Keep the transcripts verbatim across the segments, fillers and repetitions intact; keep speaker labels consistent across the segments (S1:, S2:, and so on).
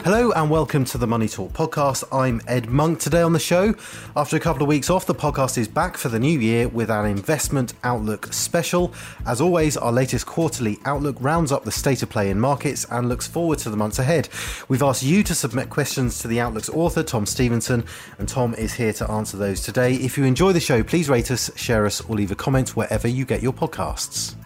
S1: Hello and welcome to the Money Talk podcast. I'm Ed Monk. Today on the show, after a couple of weeks off, the podcast is back for the new year with an investment outlook special. As always, our latest quarterly outlook rounds up the state of play in markets and looks forward to the months ahead. We've asked you to submit questions to the Outlook's author, Tom Stevenson, and Tom is here to answer those today. If you enjoy the show, please rate us, share us, or leave a comment wherever you get your podcasts.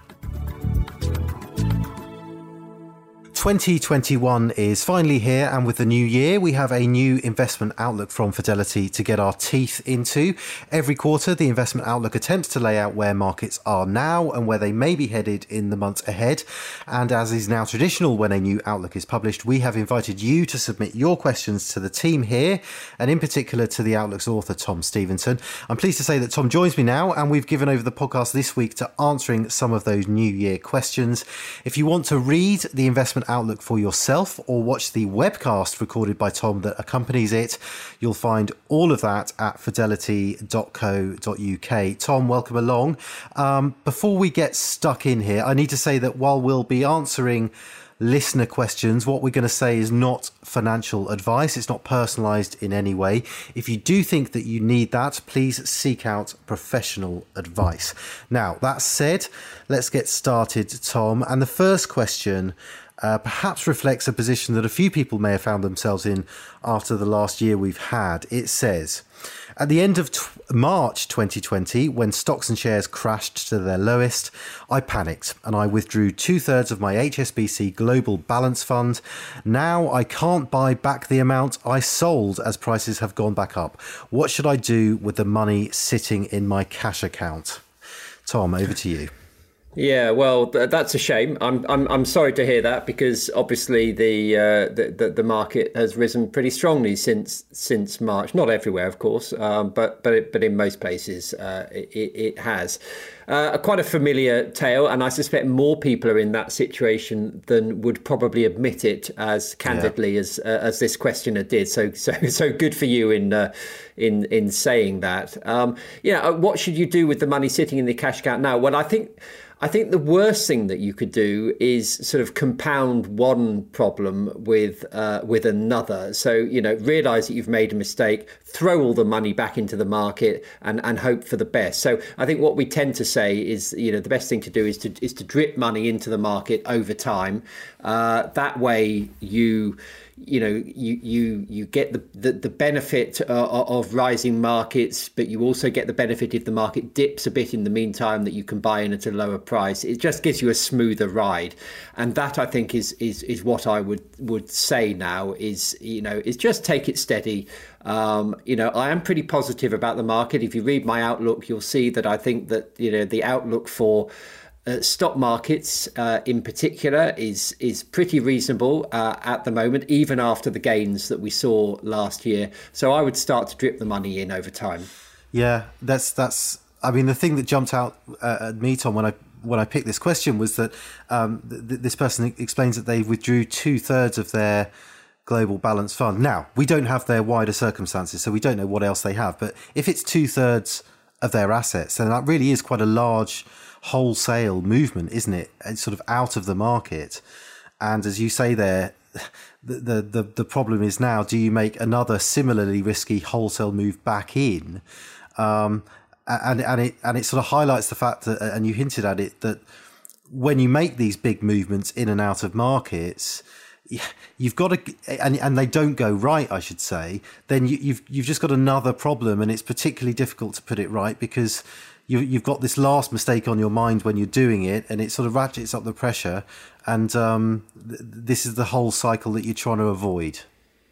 S1: twenty twenty-one is finally here, and with the new year we have a new investment outlook from Fidelity to get our teeth into. Every quarter the investment outlook attempts to lay out where markets are now and where they may be headed in the months ahead, and as is now traditional when a new outlook is published, we have invited you to submit your questions to the team here, and in particular to the Outlook's author, Tom Stevenson. I'm pleased to say that Tom joins me now, and we've given over the podcast this week to answering some of those new year questions. If you want to read the investment outlook for yourself or watch the webcast recorded by Tom that accompanies it, you'll find all of that at fidelity dot co dot uk. Tom, welcome along. Um, before we get stuck in here, I need to say that while we'll be answering listener questions, what we're going to say is not financial advice. It's not personalized in any way. If you do think that you need that, please seek out professional advice. Now, that said, let's get started, Tom. And the first question Uh, perhaps reflects a position that a few people may have found themselves in after the last year we've had. It says, at the end of t- March twenty twenty, when stocks and shares crashed to their lowest, I panicked and I withdrew two-thirds of my H S B C Global Balance Fund. Now I can't buy back the amount I sold as prices have gone back up. What should I do with the money sitting in my cash account? Tom, over to you.
S2: Yeah, well, that's a shame. I'm I'm I'm sorry to hear that, because obviously the uh, the, the the market has risen pretty strongly since since March. Not everywhere, of course, um, but but it, but in most places uh, it, it has. Uh, quite a familiar tale, and I suspect more people are in that situation than would probably admit it as candidly yeah. as uh, as this questioner did. So so so good for you in uh, in in saying that. Um, yeah, what should you do with the money sitting in the cash account now? Well, I think. I think the worst thing that you could do is sort of compound one problem with uh, with another. So, you know, realize that you've made a mistake, throw all the money back into the market and, and hope for the best. So I think what we tend to say is, you know, the best thing to do is to is to drip money into the market over time. Uh, that way you... you know, you you you get the the, the benefit uh, of rising markets, but you also get the benefit if the market dips a bit in the meantime, that you can buy in at a lower price. It just gives you a smoother ride, and that I think is is is what I would would say now is, you know, is just take it steady. Um, you know, I am pretty positive about the market. If you read my outlook, you'll see that I think that, you know, the outlook for Uh, stock markets uh, in particular is is pretty reasonable uh, at the moment, even after the gains that we saw last year. So I would start to drip the money in over time.
S1: Yeah, that's that's. I mean, the thing that jumped out uh, at me, Tom, when I when I picked this question was that um, th- this person explains that they withdrew two thirds of their Global Balance Fund. Now, we don't have their wider circumstances, so we don't know what else they have. But if it's two thirds of their assets, then that really is quite a large wholesale movement, isn't it? It's sort of out of the market. And as you say there, the, the the the problem is now, do you make another similarly risky wholesale move back in? Um, and and it and it sort of highlights the fact that, and you hinted at it, that when you make these big movements in and out of markets, you've got to, and and they don't go right, I should say, then you, you've you've just got another problem, and it's particularly difficult to put it right because you, you've got this last mistake on your mind when you're doing it, and it sort of ratchets up the pressure, and um, th- this is the whole cycle that you're trying to avoid.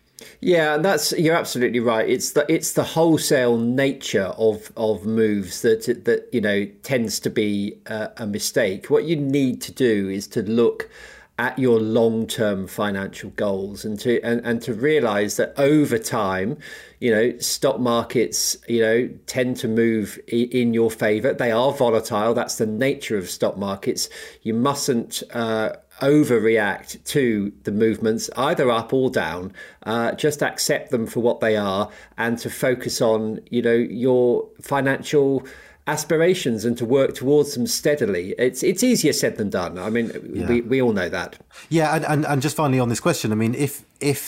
S2: Yeah, that's you're absolutely right. It's the it's the wholesale nature of of moves that that you know tends to be a, a mistake. What you need to do is to look at your long-term financial goals and to and, and to realize that over time, you know, stock markets, you know, tend to move in your favor. They are volatile. That's the nature of stock markets. You mustn't uh, overreact to the movements, either up or down. Uh, just accept them for what they are, and to focus on, you know, your financial aspirations and to work towards them steadily. It's it's easier said than done. I mean, yeah. we, we all know that.
S1: Yeah, and, and, and just finally on this question, I mean, if if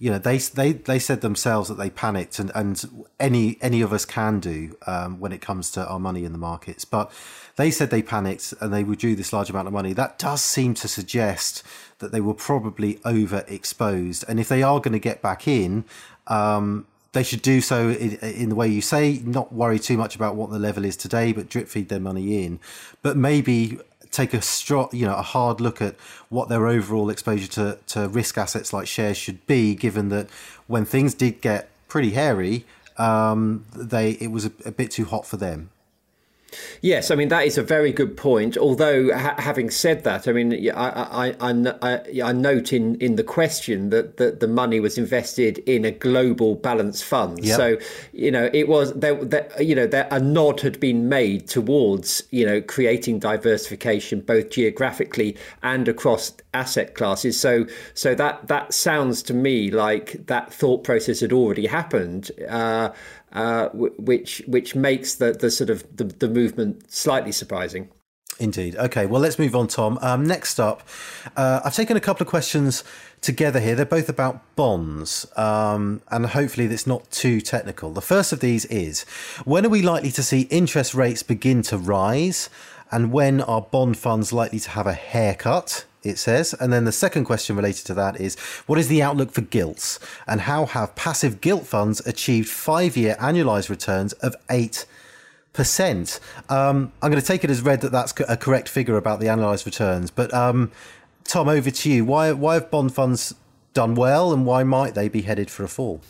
S1: you know, they they they said themselves that they panicked, and, and any any of us can do um, when it comes to our money in the markets. But they said they panicked and they withdrew this large amount of money. That does seem to suggest that they were probably overexposed. And if they are going to get back in, um, they should do so in, in the way you say, not worry too much about what the level is today, but drip feed their money in. But maybe take a straw, you know, a hard look at what their overall exposure to, to risk assets like shares should be, given that when things did get pretty hairy, um, they it was a, a bit too hot for them.
S2: Yes, I mean, that is a very good point. Although, ha- having said that, I mean, I, I, I, I, I note in, in the question that, that the money was invested in a global balanced fund. Yep. So, you know, it was, there, there, you know, there, a nod had been made towards, you know, creating diversification both geographically and across asset classes. So, so that, that sounds to me like that thought process had already happened. Uh, Uh, which which makes the, the sort of the, the movement slightly surprising.
S1: Indeed. Okay, well, let's move on, Tom. Um, next up, uh, I've taken a couple of questions together here. They're both about bonds, um, and hopefully that's not too technical. The first of these is, when are we likely to see interest rates begin to rise? And when are bond funds likely to have a haircut? It says. And then the second question related to that is, what is the outlook for gilts, and how have passive gilt funds achieved five-year annualized returns of eight percent? Um, I'm going to take it as read that that's a correct figure about the annualized returns. But um, Tom, over to you. Why, why have bond funds done well, and why might they be headed for a fall?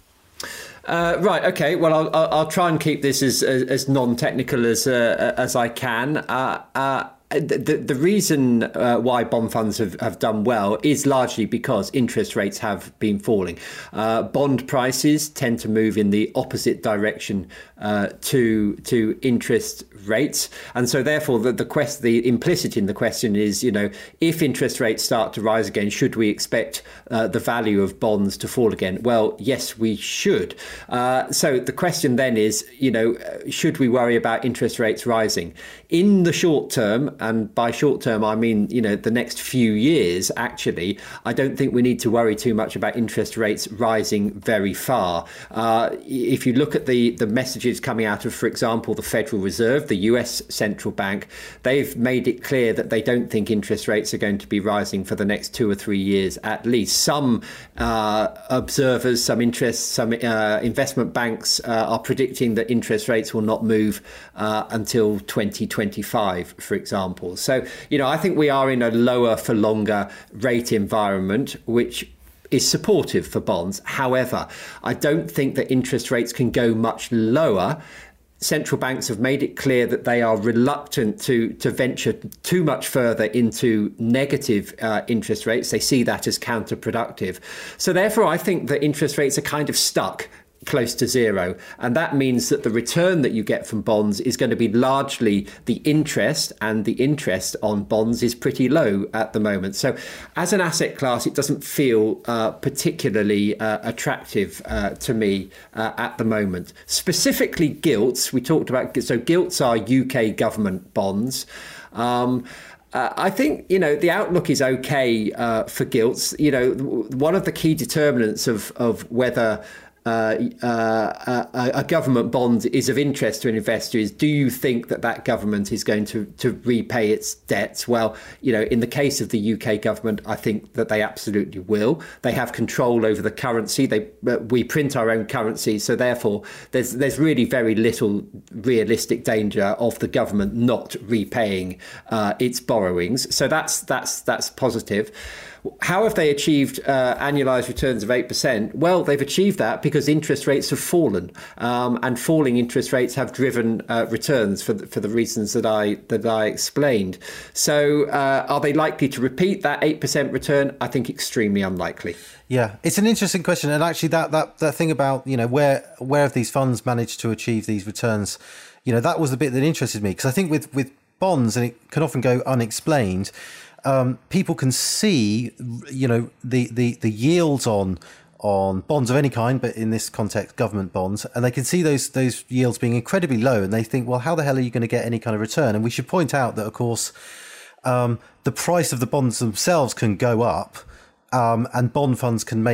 S2: Uh, right. OK, well, I'll, I'll, I'll try and keep this as, as, as non-technical as uh, as I can. Uh, uh, The, the reason uh, why bond funds have, have done well is largely because interest rates have been falling. Uh, bond prices tend to move in the opposite direction uh, to to interest rates, and so therefore the the, quest, the implicit in the question is, you know, if interest rates start to rise again, should we expect uh, the value of bonds to fall again? Well, yes, we should. Uh, so the question then is, you know, should we worry about interest rates rising in the short term? And by short term, I mean, you know, the next few years, actually, I don't think we need to worry too much about interest rates rising very far. Uh, if you look at the, the messages coming out of, for example, the Federal Reserve, the U S central bank, they've made it clear that they don't think interest rates are going to be rising for the next two or three years at least. Some uh, observers, some interest, some uh, investment banks uh, are predicting that interest rates will not move uh, until twenty twenty-five, for example. So, you know, I think we are in a lower for longer rate environment, which is supportive for bonds. However, I don't think that interest rates can go much lower. Central banks have made it clear that they are reluctant to, to venture too much further into negative uh, interest rates. They see that as counterproductive. So therefore, I think that interest rates are kind of stuck close to zero. And that means that the return that you get from bonds is going to be largely the interest, and the interest on bonds is pretty low at the moment. So as an asset class, it doesn't feel uh, particularly uh, attractive uh, to me uh, at the moment. Specifically gilts, we talked about, so gilts are U K government bonds. Um, Uh, I think, you know, the outlook is okay uh, for gilts. You know, one of the key determinants of, of whether Uh, uh, a, a government bond is of interest to an investor is, do you think that that government is going to, to repay its debts? Well, you know, in the case of the U K government, I think that they absolutely will. They have control over the currency. They uh, we print our own currency, so therefore there's there's really very little realistic danger of the government not repaying uh, its borrowings. So that's that's that's positive. How have they achieved uh, annualized returns of eight percent? Well, they've achieved that because interest rates have fallen, um, and falling interest rates have driven uh, returns for the, for the reasons that I that I explained. So uh, are they likely to repeat that eight percent return? I think extremely unlikely.
S1: Yeah, it's an interesting question. And actually that, that, that thing about, you know, where where have these funds managed to achieve these returns? You know, that was the bit that interested me, because I think with, with bonds, and it can often go unexplained, Um, people can see, you know, the, the, the yields on on bonds of any kind, but in this context, government bonds, and they can see those those yields being incredibly low, and they think, well, how the hell are you going to get any kind of return? And we should point out that, of course, um, the price of the bonds themselves can go up, um, and bond funds can make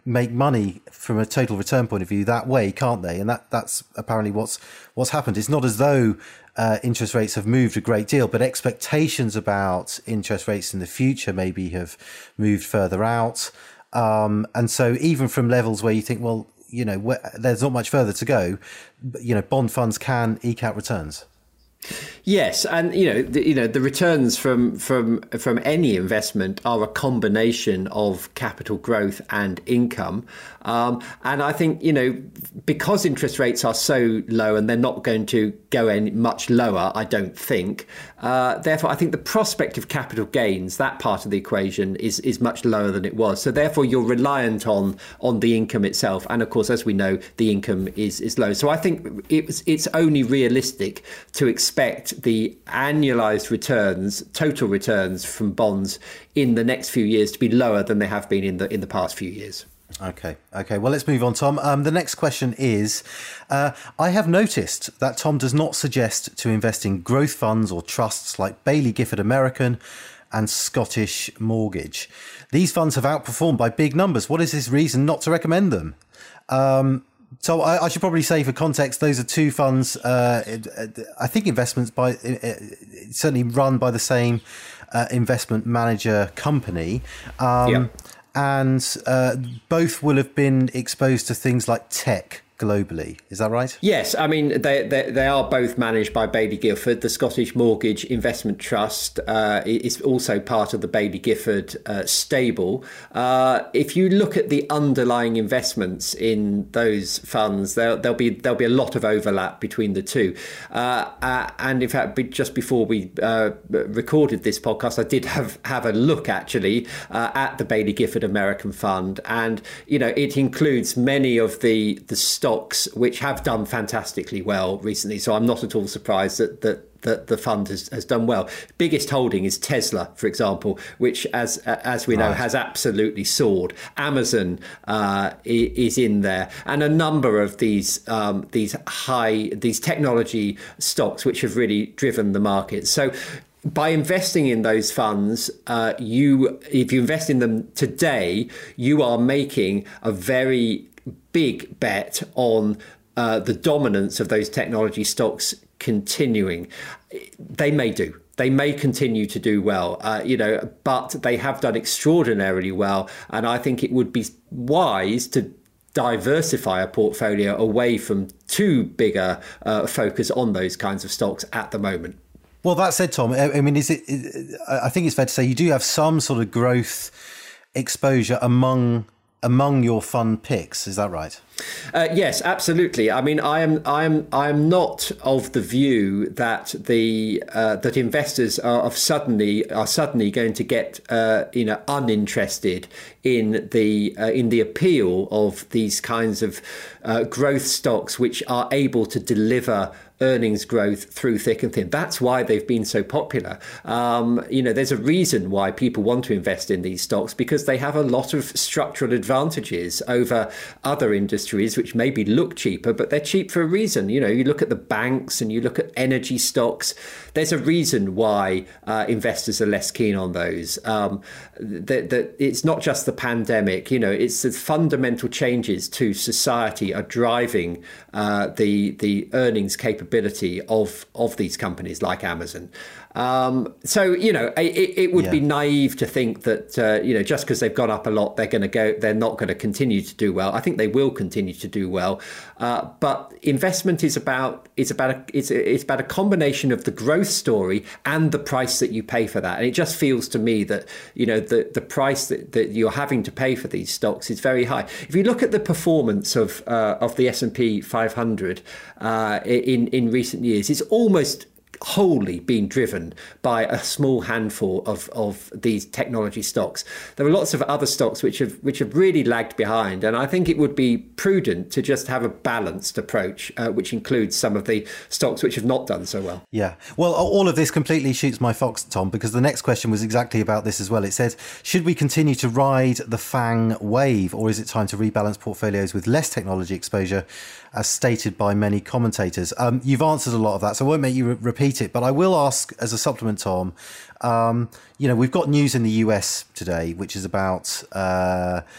S1: make money from a total return point of view that way, can't they? And that that's apparently what's what's happened. It's not as though uh, interest rates have moved a great deal, but expectations about interest rates in the future maybe have moved further out. Um, and so even from levels where you think, well, you know, where, there's not much further to go, you know, bond funds can eke out returns.
S2: Yes, and you know, the, you know, the returns from from from any investment are a combination of capital growth and income, um, and I think, you know, because interest rates are so low and they're not going to go any much lower, I don't think. Uh, therefore, I think the prospect of capital gains, that part of the equation, is is much lower than it was. So therefore, you're reliant on on the income itself, and of course, as we know, the income is is low. So I think it was it's only realistic to expect the annualized returns, total returns from bonds in the next few years to be lower than they have been in the in the past few years.
S1: Okay. Okay. Well, let's move on, Tom. Um, the next question is, uh, I have noticed that Tom does not suggest to invest in growth funds or trusts like Baillie Gifford American and Scottish Mortgage. These funds have outperformed by big numbers. What is his reason not to recommend them? Um, So I, I should probably say, for context, those are two funds, uh, I think investments by uh, certainly run by the same uh, investment manager company. Um, yeah. And uh, both will have been exposed to things like tech globally. Is that right?
S2: Yes. I mean, they, they, they are both managed by Baillie Gifford. The Scottish Mortgage Investment Trust uh, is also part of the Baillie Gifford uh, stable. Uh, if you look at the underlying investments in those funds, there, there'll be there'll be a lot of overlap between the two. Uh, uh, and in fact, just before we uh, recorded this podcast, I did have, have a look actually uh, at the Baillie Gifford American Fund. And, you know, it includes many of the, the stocks stocks which have done fantastically well recently. So I'm not at all surprised that that that the fund has, has done well. Biggest holding is Tesla, for example, which, as as we know, right. has absolutely soared. Amazon uh, is in there, and a number of these um, these high these technology stocks which have really driven the market. So by investing in those funds, uh, you if you invest in them today, you are making a very big bet on uh, the dominance of those technology stocks continuing. They may do. They may continue to do well, uh, you know, but they have done extraordinarily well. And I think it would be wise to diversify a portfolio away from too bigger uh, focus on those kinds of stocks at the moment.
S1: Well, that said, Tom, I mean, is it? I think it's fair to say you do have some sort of growth exposure among among your fund picks. Is that right?
S2: Uh, yes, absolutely. I mean, I am, I am, I am not of the view that the uh, that investors are of suddenly are suddenly going to get uh, you know uninterested in the uh, in the appeal of these kinds of uh, growth stocks, which are able to deliver earnings growth through thick and thin. That's why they've been so popular. Um, you know, there's a reason why people want to invest in these stocks, because they have a lot of structural advantages over other industries which maybe look cheaper, but they're cheap for a reason. You know, you look at the banks and you look at energy stocks. There's a reason why uh, investors are less keen on those. Um, that, that it's not just the pandemic. You know, it's the fundamental changes to society are driving uh, the the earnings capability of of these companies like Amazon. Um, so, you know, it, it would yeah. be naive to think that, uh, you know, just because they've gone up a lot, they're going to go, they're not going to continue to do well. I think they will continue to do well. Uh, but investment is about, it's about, a, it's, it's about a combination of the growth story and the price that you pay for that. And it just feels to me that, you know, the, the price that, that you're having to pay for these stocks is very high. If you look at the performance of, uh, of the S and P five hundred uh, in, in recent years, it's almost wholly been driven by a small handful of, of these technology stocks. There are lots of other stocks which have which have really lagged behind, and I think it would be prudent to just have a balanced approach, uh, which includes some of the stocks which have not done so well.
S1: Yeah, well, all of this completely shoots my fox, Tom, because the next question was exactly about this as well. It says, should we continue to ride the FANG wave, or is it time to rebalance portfolios with less technology exposure, as stated by many commentators? Um, you've answered a lot of that, so I won't make you re- repeat it, but I will ask as a supplement, Tom. Um, you know, we've got news in the U S today, which is about uh,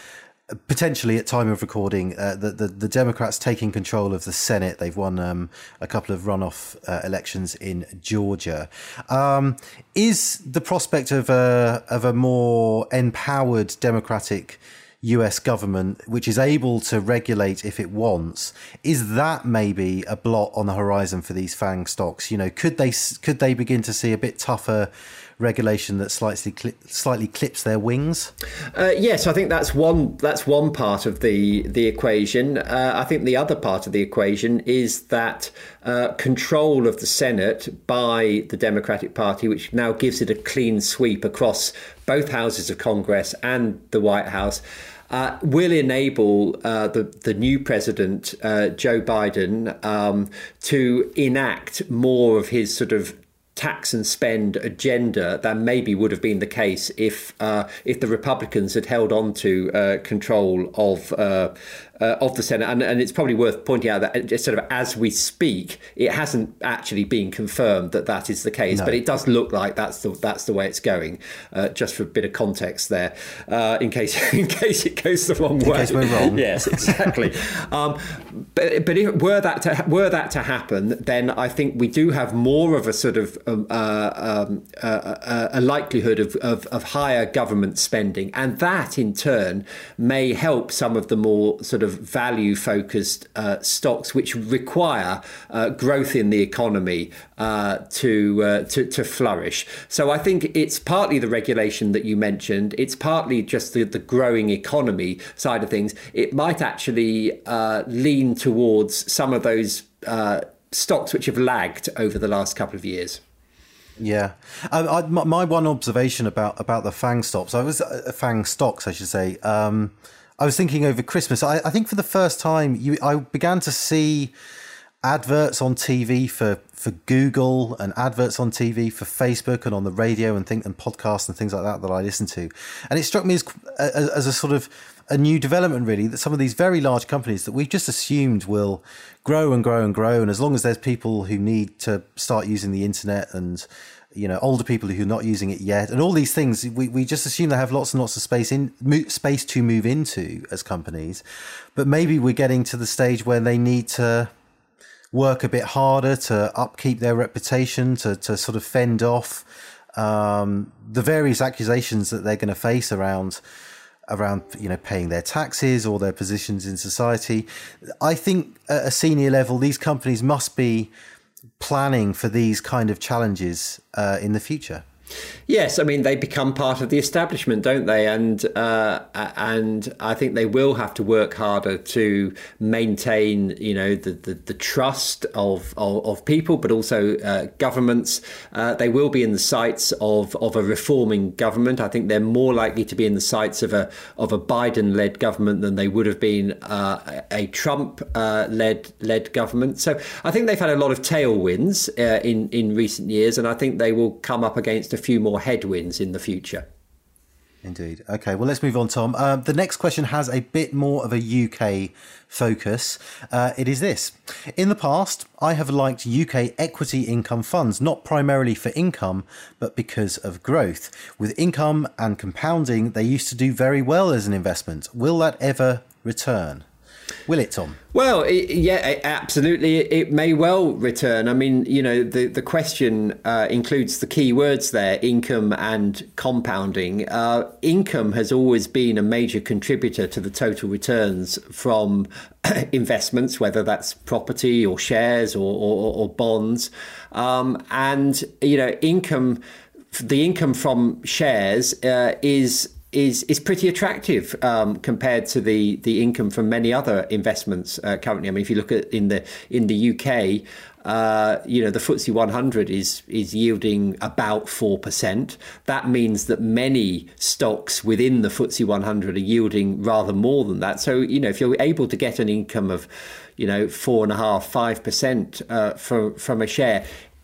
S1: potentially at time of recording, uh, the, the the Democrats taking control of the Senate. They've won um, a couple of runoff uh, elections in Georgia. Um, is the prospect of a of a more empowered Democratic U S government, which is able to regulate if it wants, is that maybe a blot on the horizon for these FANG stocks? You know, could they could they begin to see a bit tougher regulation that slightly slightly clips their wings?
S2: Uh, yes, I think that's one that's one part of the the equation. Uh, I think the other part of the equation is that uh, control of the Senate by the Democratic Party, which now gives it a clean sweep across both houses of Congress and the White House, Uh, will enable uh, the the new president, uh, Joe Biden, um, to enact more of his sort of tax and spend agenda than maybe would have been the case if uh, if the Republicans had held on to uh, control of uh, uh, of the Senate. And, and it's probably worth pointing out that just sort of as we speak, it hasn't actually been confirmed that that is the case, no. But it does look like that's the that's the way it's going. Uh, just for a bit of context there, uh, in case in case it goes the wrong
S1: in
S2: way.
S1: In case we're wrong.
S2: Yes, exactly. um, but but if were that to were that to happen, then I think we do have more of a sort of um, uh, um, uh, a likelihood of, of of higher government spending, and that in turn may help some of the more sort of value focused uh, stocks which require uh, growth in the economy uh, to, uh, to to flourish. So I think it's partly the regulation that you mentioned. It's partly just the, the growing economy side of things. It might actually uh, lean towards some of those uh, stocks which have lagged over the last couple of years.
S1: Yeah, um, I, my, my one observation about about the FANG stocks, I was uh, FANG stocks, I should say. Um, I was thinking over Christmas, I, I think for the first time, you, I began to see adverts on T V for, for Google and adverts on T V for Facebook and on the radio and think and podcasts and things like that that I listen to. And it struck me as, as, as a sort of a new development, really, that some of these very large companies that we've just assumed will grow and grow and grow. And as long as there's people who need to start using the internet and, you know, older people who are not using it yet, and all these things, we, we just assume they have lots and lots of space in space to move into as companies. But maybe we're getting to the stage where they need to work a bit harder to upkeep their reputation, to, to sort of fend off um, the various accusations that they're going to face around around, you know, paying their taxes or their positions in society. I think at a senior level, these companies must be planning for these kind of challenges uh, in the future.
S2: Yes, I mean, they become part of the establishment, don't they? And uh, and I think they will have to work harder to maintain, you know, the, the, the trust of, of, of people, but also uh, governments. Uh, they will be in the sights of, of a reforming government. I think they're more likely to be in the sights of a of a Biden-led government than they would have been uh, a Trump-led uh, led government. So I think they've had a lot of tailwinds uh, in, in recent years, and I think they will come up against a few more headwinds in the future.
S1: Indeed. Okay, well, let's move on, Tom. Uh, the next question has a bit more of a U K focus. Uh, it is this. In the past, I have liked U K equity income funds, not primarily for income, but because of growth. With income and compounding, they used to do very well as an investment. Will that ever return? Will it, Tom?
S2: Well, it, yeah, absolutely. It, it may well return. I mean, you know, the, the question uh, includes the key words there, income and compounding. Uh, income has always been a major contributor to the total returns from investments, whether that's property or shares or, or, or bonds. Um, and, you know, income, the income from shares uh, is is is pretty attractive um, compared to the the income from many other investments uh, currently. I mean, if you look at in the in the U K, uh, you know, the F T S E one hundred is is yielding about four percent. That means that many stocks within the F T S E one hundred are yielding rather more than that. So, you know, if you're able to get an income of, you know, four and a half, five percent uh, from from a share,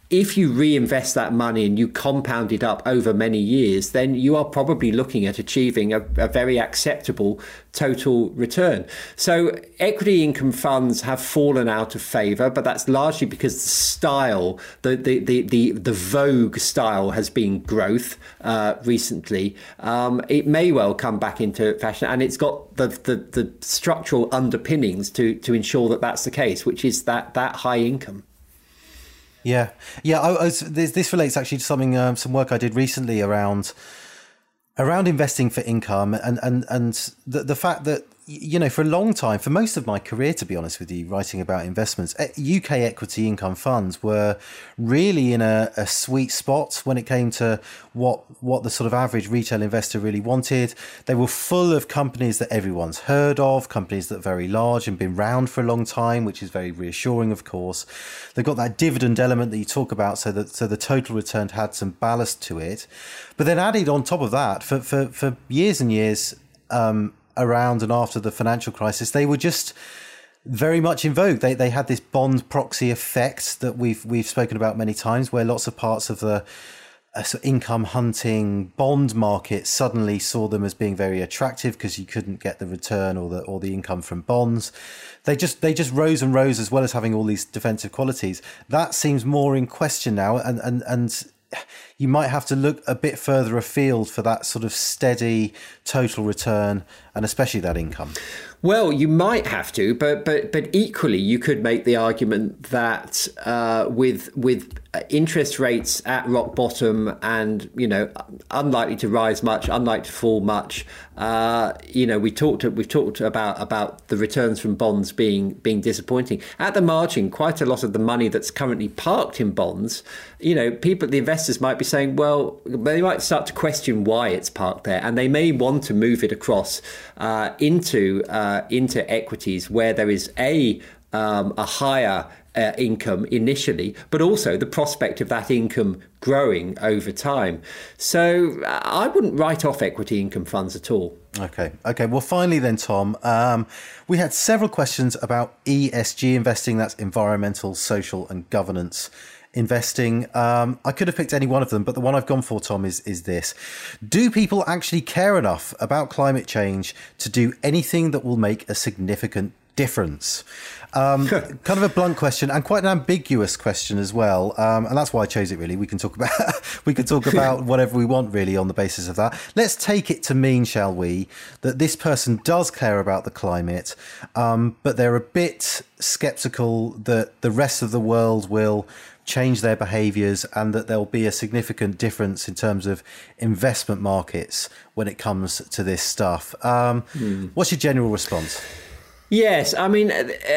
S2: if you reinvest that money and you compound it up over many years, then you are probably looking at achieving a, a very acceptable total return. So equity income funds have fallen out of favour, but that's largely because the style, the the the the, the vogue style has been growth uh, recently. Um, it may well come back into fashion, and it's got the, the, the structural underpinnings to to ensure that that's the case, which is that that high income.
S1: Yeah, yeah. I, I was, this, this relates actually to something, um, some work I did recently around around investing for income, and and and the the fact that, you know, for a long time, for most of my career, to be honest with you, writing about investments, U K equity income funds were really in a, a sweet spot when it came to what what the sort of average retail investor really wanted. They were full of companies that everyone's heard of, companies that are very large and been around for a long time, which is very reassuring, of course. They've got that dividend element that you talk about, so that so the total return had some ballast to it. But then added on top of that, for for, for years and years, um, around and after the financial crisis, they were just very much in vogue. They they had this bond proxy effect that we've we've spoken about many times, where lots of parts of the uh, sort of income hunting bond market suddenly saw them as being very attractive because you couldn't get the return or the or the income from bonds. They just they just rose and rose, as well as having all these defensive qualities. That seems more in question now, and and and. You might have to look a bit further afield for that sort of steady total return, and especially that income.
S2: Well, you might have to, but but but equally, you could make the argument that uh, with with interest rates at rock bottom and, you know, unlikely to rise much, unlikely to fall much, uh, you know, we talked we've talked about about the returns from bonds being being disappointing. At the margin, quite a lot of the money that's currently parked in bonds, you know, people, the investors might be saying, well, they might start to question why it's parked there, and they may want to move it across uh, into uh, into equities where there is a um, a higher uh, income initially, but also the prospect of that income growing over time. So uh, I wouldn't write off equity income funds at all.
S1: Okay. Okay. Well, finally then, Tom, um, we had several questions about E S G investing. That's environmental, social and governance investing. Um, I could have picked any one of them, but the one I've gone for, Tom, is is this. Do people actually care enough about climate change to do anything that will make a significant difference? Um, kind of a blunt question, and quite an ambiguous question as well. Um, and that's why I chose it, really. We can talk about we can talk about whatever we want, really, on the basis of that. Let's take it to mean, shall we, that this person does care about the climate, um, but they're a bit sceptical that the rest of the world will change their behaviours and that there'll be a significant difference in terms of investment markets when it comes to this stuff. Um, mm. What's your general response?
S2: Yes, I mean,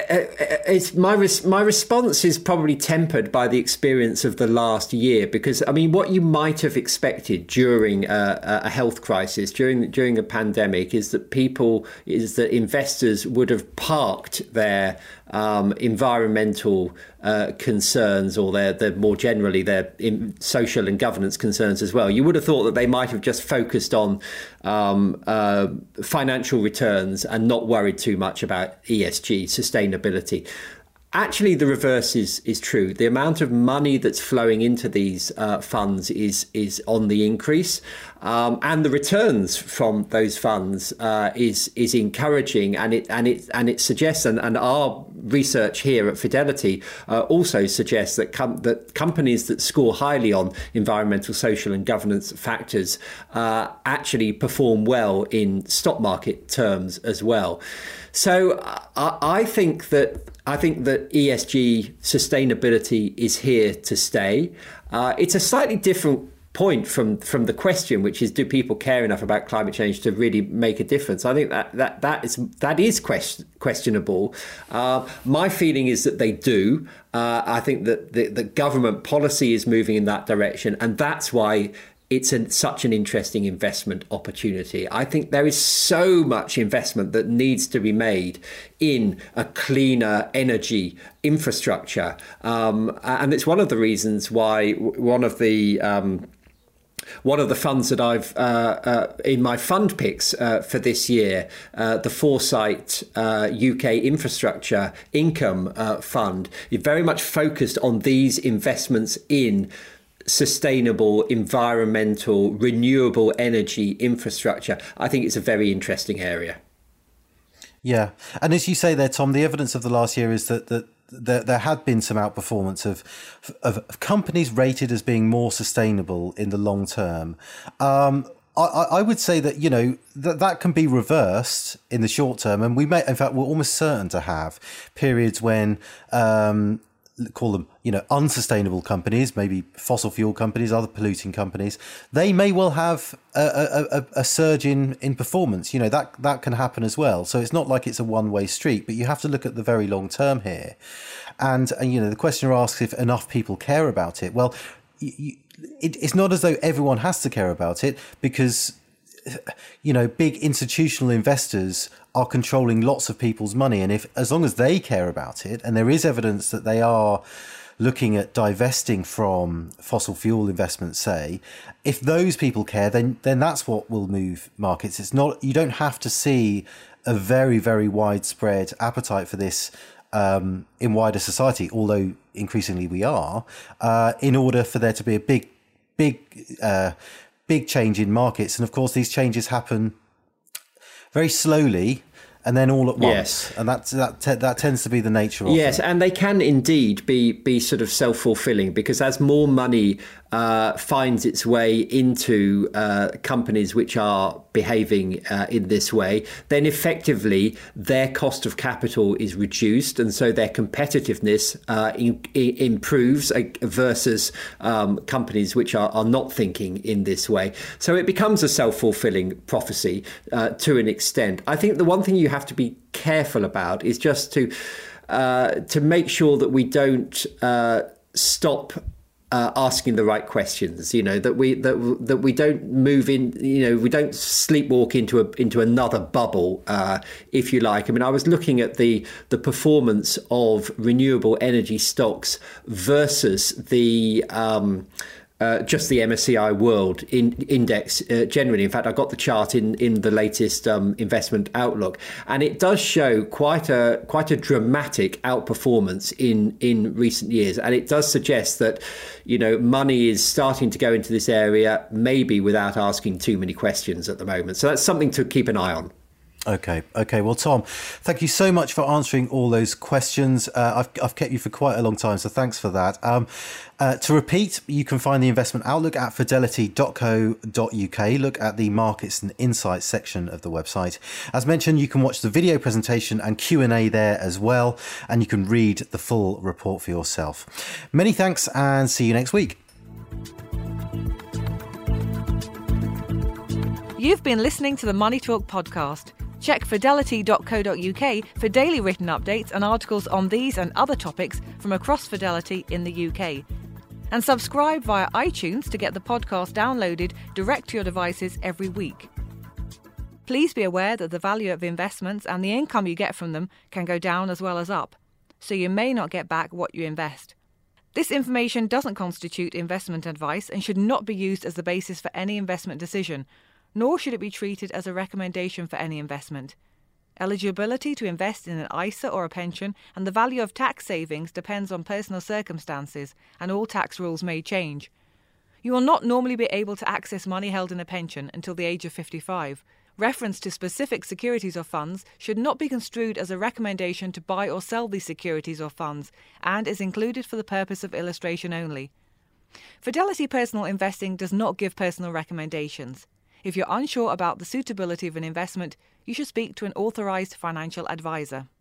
S2: it's my res- my response is probably tempered by the experience of the last year, because I mean, what you might have expected during a, a health crisis, during during a pandemic, is that people, is that investors would have parked their um, environmental uh, concerns, or their, their more generally their social and governance concerns as well. You would have thought that they might have just focused on um, uh, financial returns and not worried too much about E S G, sustainability. Actually, the reverse is is true. The amount of money that's flowing into these uh, funds is is on the increase, um, and the returns from those funds uh, is is encouraging, and it and it and it suggests, and, and our research here at Fidelity uh, also suggests that com- that companies that score highly on environmental, social, and governance factors uh, actually perform well in stock market terms as well. So I, I think that I think that E S G sustainability is here to stay. Uh, it's a slightly different point from from the question, which is, do people care enough about climate change to really make a difference? I think that that that is that is question, questionable. Uh, my feeling is that they do. Uh, I think that the, the government policy is moving in that direction, and that's why it's an, such an interesting investment opportunity. I think there is so much investment that needs to be made in a cleaner energy infrastructure. Um, and it's one of the reasons why one of the um, one of the funds that I've uh, uh, in my fund picks uh, for this year, uh, the Foresight uh, U K Infrastructure Income uh, Fund, is very much focused on these investments in sustainable, environmental, renewable energy infrastructure. I think it's a very interesting area.
S1: Yeah. And as you say there, Tom, the evidence of the last year is that, that there, there had been some outperformance of, of, of companies rated as being more sustainable in the long term. Um, I, I would say that, you know, that that can be reversed in the short term. And we may, in fact, we're almost certain to have periods when, um, call them, you know, unsustainable companies, maybe fossil fuel companies, other polluting companies, they may well have a, a, a surge in, in performance. You know, that, that can happen as well. So it's not like it's a one-way street, but you have to look at the very long term here. And, and you know, the questioner asks if enough people care about it. Well, you, it, it's not as though everyone has to care about it, because, you know, big institutional investors are controlling lots of people's money. And if, as long as they care about it, and there is evidence that they are looking at divesting from fossil fuel investments, say, if those people care, then then that's what will move markets. It's not, you don't have to see a very, very widespread appetite for this um, in wider society, although increasingly we are, uh, in order for there to be a big, big, uh, big change in markets. And of course, these changes happen very slowly and then all at once.
S2: Yes.
S1: And that's, that te- that tends to be the nature of
S2: yes,
S1: it.
S2: And they can indeed be be sort of self-fulfilling, because as more money uh, finds its way into uh, companies which are behaving uh, in this way, then effectively their cost of capital is reduced, and so their competitiveness uh, in, in, improves uh, versus um, companies which are, are not thinking in this way. So it becomes a self-fulfilling prophecy uh, to an extent. I think the one thing you have to be careful about is just to uh, to make sure that we don't uh, stop Uh, asking the right questions, you know, that we that that we don't move in, you know, we don't sleepwalk into a into another bubble, uh, if you like. I mean, I was looking at the the performance of renewable energy stocks versus the um, uh, just the M S C I World in, Index uh, generally. In fact, I got the chart in in the latest um, investment outlook, and it does show quite a quite a dramatic outperformance in in recent years, and it does suggest that, you know, money is starting to go into this area, maybe without asking too many questions at the moment. So that's something to keep an eye on.
S1: Okay. Okay. Well, Tom, thank you so much for answering all those questions. Uh, I've, I've kept you for quite a long time, so thanks for that. Um, uh, to repeat, you can find the Investment Outlook at fidelity dot co dot uk. Look at the Markets and Insights section of the website. As mentioned, you can watch the video presentation and Q and A there as well, and you can read the full report for yourself. Many thanks, and see you next week.
S3: You've been listening to the Money Talk podcast. Check fidelity dot co dot uk for daily written updates and articles on these and other topics from across Fidelity in the U K. And subscribe via iTunes to get the podcast downloaded direct to your devices every week. Please be aware that the value of investments and the income you get from them can go down as well as up, so you may not get back what you invest. This information doesn't constitute investment advice and should not be used as the basis for any investment decision, nor should it be treated as a recommendation for any investment. Eligibility to invest in an I S A or a pension and the value of tax savings depends on personal circumstances, and all tax rules may change. You will not normally be able to access money held in a pension until the age of fifty-five. Reference to specific securities or funds should not be construed as a recommendation to buy or sell these securities or funds, and is included for the purpose of illustration only. Fidelity Personal Investing does not give personal recommendations. If you're unsure about the suitability of an investment, you should speak to an authorised financial advisor.